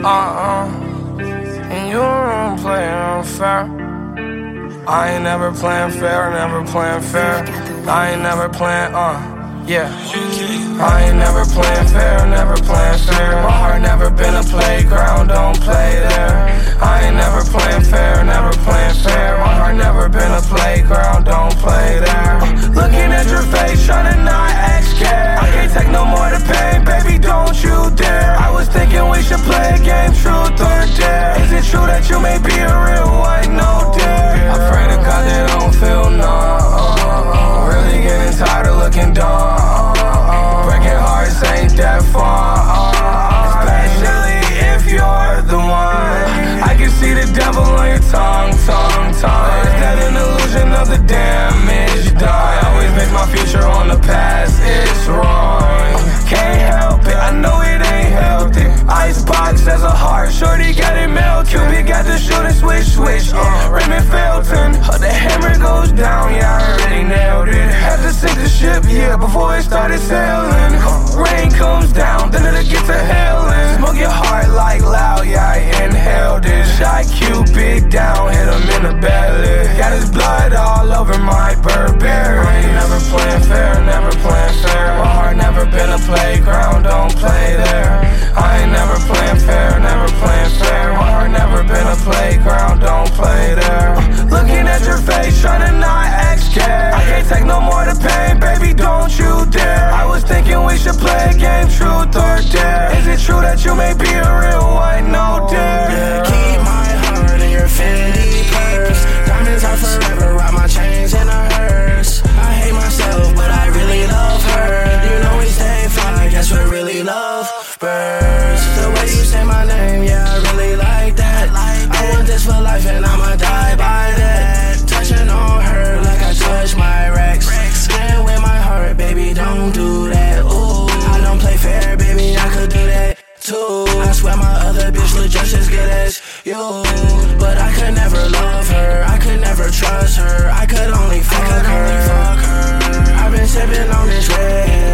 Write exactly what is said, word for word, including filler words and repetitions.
Uh-uh. And you don't play unfair. I ain't never playing fair, never playing fair. I ain't never playing, uh, yeah. I ain't never playing fair, never playing fair. My heart never been a playground, don't play there. I ain't never playing fair, never playing fair. My heart never been a playground, don't play there. Looking at your face, trying to not act scared. I can't take no more the pain, baby, don't you dare. I was thinking we should play a game, truth or dare. Is it true that you may be a real one? No dare. I pray to God that I don't feel numb. Really getting tired of looking dumb. Breaking hearts ain't that far. Especially if you're the one. I can see the devil on your tongue, tongue, tongue. Is that an illusion of the damage done? I always base my future on the past, it's wrong. Can't help it, I know it ain't healthy. Icebox as a heart, shorty got it melted. Cupid got the shooting switch, switch, uh, Raymond Felton. Uh, the hammer goes down, yeah, I already nailed it. Had to sink the ship, yeah, before it started sailing. Uh, rain comes down, then it'll get to hailing. Smoke your heart like loud, yeah, I inhaled it. Shot Cupid down, hit him in the belly. Got his blood all over my Burberry. I ain't never playing fair, never playing fair. My heart never been a playground, don't play there. I ain't never playing fair, never playing fair. My heart never been a playground, don't play there. Looking at your face, trying to not act scared. I can't take no more the pain, baby, don't you dare. I was thinking we should play a game, truth or dare. Is it true that you may be a real one? No dare. Keep my heart in your Fendi purse. Diamonds are forever, rock my chains in a hearse. I hate myself, but I really love her. You know we stay fly, guess we really love birds. The way you say my name, yeah, I really like that. I want this for life and I'ma die by that. Touching on her like I touch my Rex. Playing with my heart, baby, don't do that. Ooh, I don't play fair, baby, I could do that too. I swear my other bitch look just as good as you, but I could never love her, I could never trust her, I could only fuck her. I've been sipping on this red.